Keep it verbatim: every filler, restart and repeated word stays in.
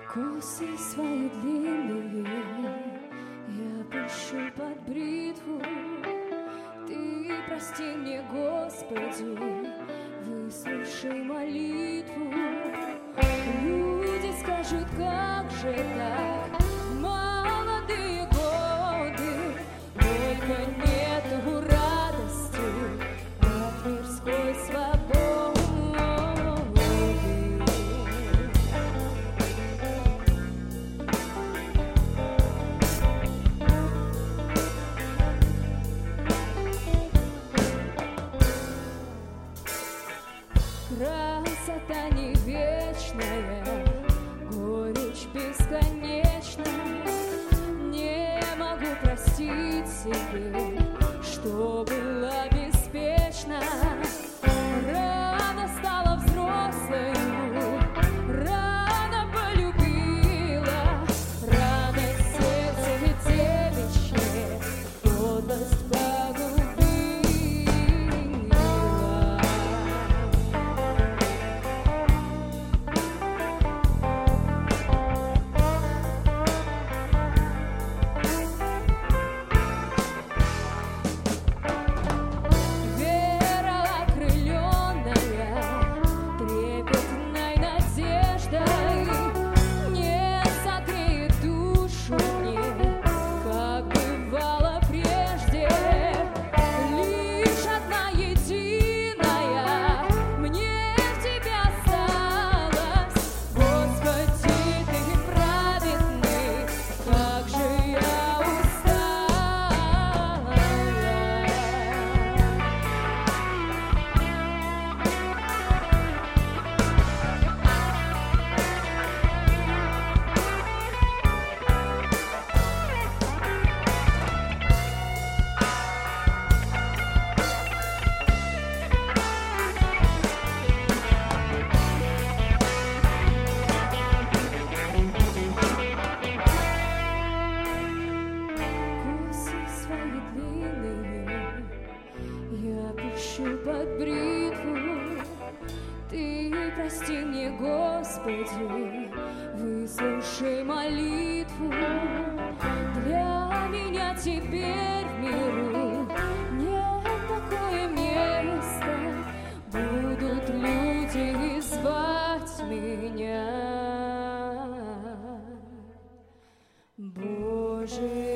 Косы свои длинные я пущу под бритву. Ты прости мне, Господи, выслушай молитву. Люди скажут, как же так, молодые годы, только нету радости от мирской свободы. Красота не вечная, горечь бесконечна. Не могу простить себе, что была беспечна. Рано стала взрослою, рано полюбила, рано сердце девичье подлость погубила. Под бритву. Ты прости мне, Господи, выслушай молитву. Для меня теперь в миру нет такое место. Будут люди звать меня, Боже.